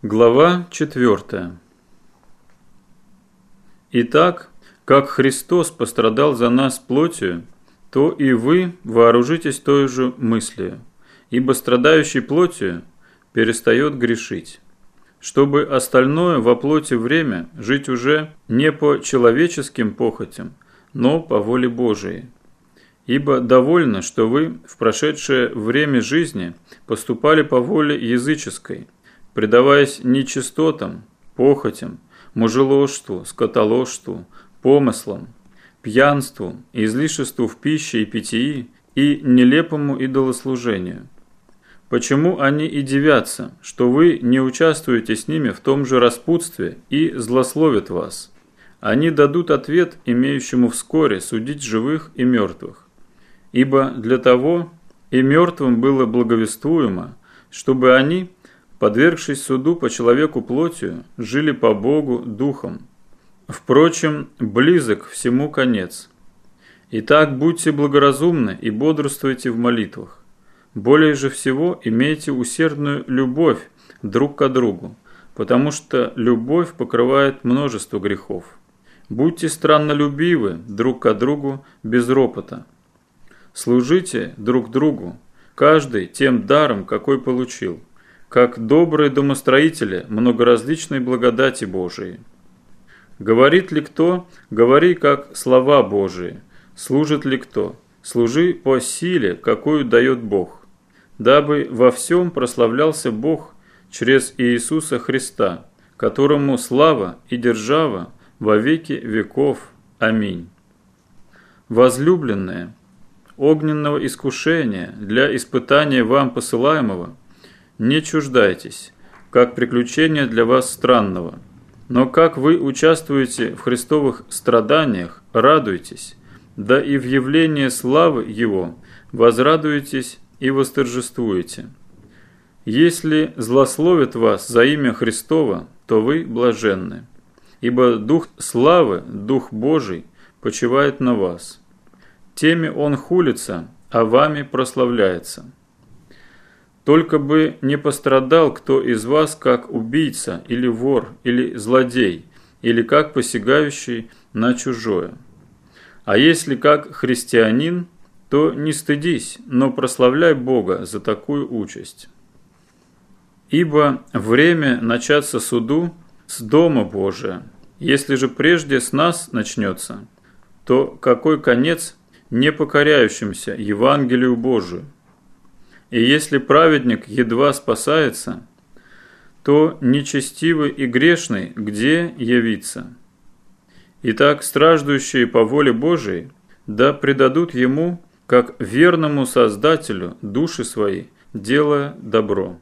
Глава 4. Итак, как Христос пострадал за нас плотью, то и вы вооружитесь той же мыслью, ибо страдающий плотью перестает грешить, чтобы остальное во плоти время жить уже не по человеческим похотям, но по воле Божией. Ибо довольно, что вы в прошедшее время жизни поступали по воле языческой, предаваясь нечистотам, похотям, мужеложству, скотоложству, помыслам, пьянству, излишеству в пище и питьи и нелепому идолослужению. Почему они и дивятся, что вы не участвуете с ними в том же распутстве и злословят вас? Они дадут ответ, имеющему вскоре судить живых и мертвых. Ибо для того и мертвым было благовествуемо, чтобы они, подвергшись суду по человеку плотью, жили по Богу духом. Впрочем, близок всему конец. Итак, будьте благоразумны и бодрствуйте в молитвах. Более же всего имейте усердную любовь друг к другу, потому что любовь покрывает множество грехов. Будьте страннолюбивы друг к другу без ропота. Служите друг другу, каждый тем даром, какой получил, как добрые домостроители многоразличной благодати Божией. Говорит ли кто, говори как слова Божии. Служит ли кто, служи по силе, какую дает Бог, дабы во всем прославлялся Бог через Иисуса Христа, которому слава и держава во веки веков. Аминь. Возлюбленные, огненного искушения для испытания вам посылаемого не чуждайтесь, как приключения для вас странного, но как вы участвуете в Христовых страданиях, радуйтесь, да и в явлении славы Его возрадуетесь и восторжествуете. Если злословят вас за имя Христово, то вы блаженны, ибо Дух славы, Дух Божий, почивает на вас. Теми Он хулится, а вами прославляется. Только бы не пострадал кто из вас как убийца, или вор, или злодей, или как посягающий на чужое. А если как христианин, то не стыдись, но прославляй Бога за такую участь. Ибо время начаться суду с дома Божия. Если же прежде с нас начнется, то какой конец непокоряющимся Евангелию Божию? И если праведник едва спасается, то нечестивый и грешный где явится? Итак, страждущие по воле Божией, да предадут Ему, как верному Создателю, души свои, делая добро.